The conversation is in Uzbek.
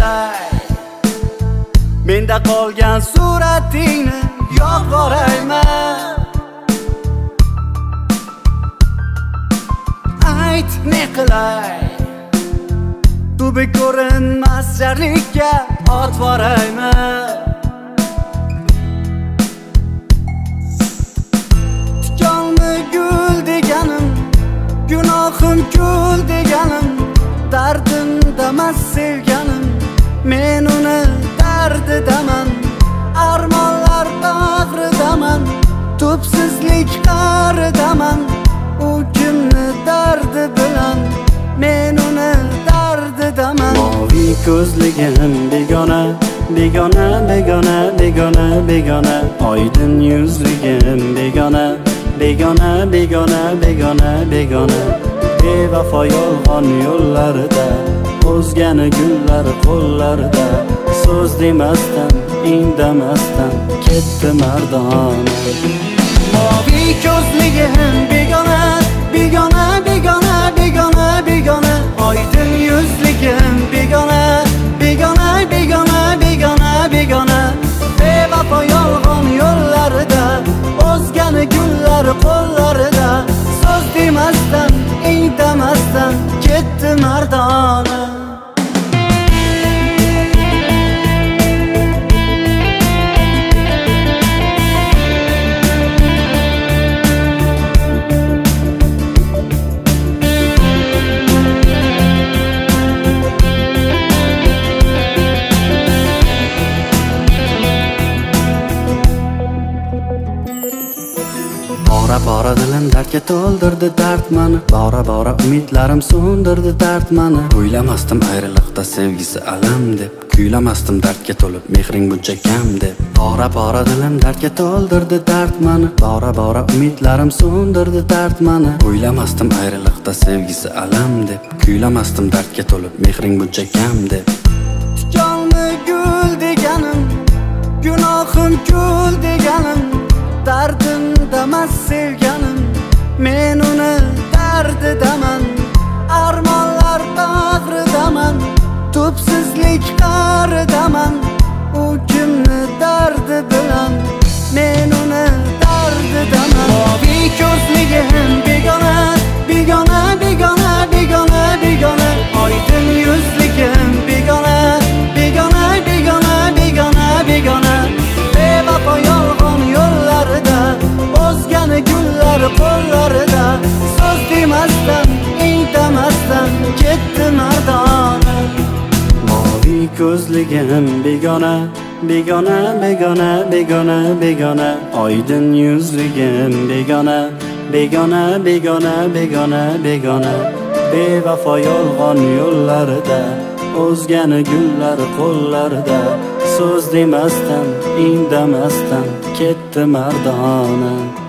qilay, menda qolgan suratingni yo'q borayman. Ayt ne qilay, tubi ko'rinmas jarlikka ot borayman. Tikonmi gul deganim, gunohim kul deganim, dardim damas sevganim, men uni dardidaman. Armonlar bag'ridaman, tubsizlik qa'ridaman. U kimni dardi bilan, men uni dardidaman. Moviy ko'zligim begona, begona, begona, begona, begona. Oydin yuzligim begona, begona, begona, begona, begona. Bevafo yolg'on yo'llarida, o'zgani gullar qo'llarida. So'z demasdan, indamasdan ketdi mardona. Moviy ko'zligim begona, begona, begona, begona, begona. Oydin yuzligim begona, begona, begona, begona, begona. Bevafo yolg'on yo'llarida, o'zgani gullar qo'llarida. So'z demasdan, indamasdan ketdi mardona. Bora dilim dardga to'ldirdi dard mani, bora umidlarim so'ndirdi dard mani. O'ylamasdim ayriliqda sevgisi alam deb, kuylamasdim dardga to'lib mehring buncha kam deb. Bora dilim dardga to'ldirdi dard mani, bora umidlarim so'ndirdi dard mani. O'ylamasdim ayriliqda sevgisi alam deb, kuylamasdim dardga to'lib mehring buncha kam deb. Tikonmi gul deganim, gunohim kul deganim, dardim damas sevganim, men uni dardidaman. Armonlar bag'ridaman, tubsizlik qa'ridaman. U kimni dardi bilan, men uni dardidaman. Moviy ko'zligim begona, begona, begona, begona, begona. Oydin yuzligim begona, begona, begona, begona, begona. Bevafo yolg'on yo'llarida, o'zgani gullar qo'llarida. So'z demasdan, indamasdan ketdi mardona. Moviy ko'zligim begona, begona, begona, begona, begona. Oydin yuzligim begona, begona, begona, begona, begona. Bevafo yolg'on yo'llarida, o'zgani gullar qo'llarida. So'z demasdan, indamasdan ketdi mardona.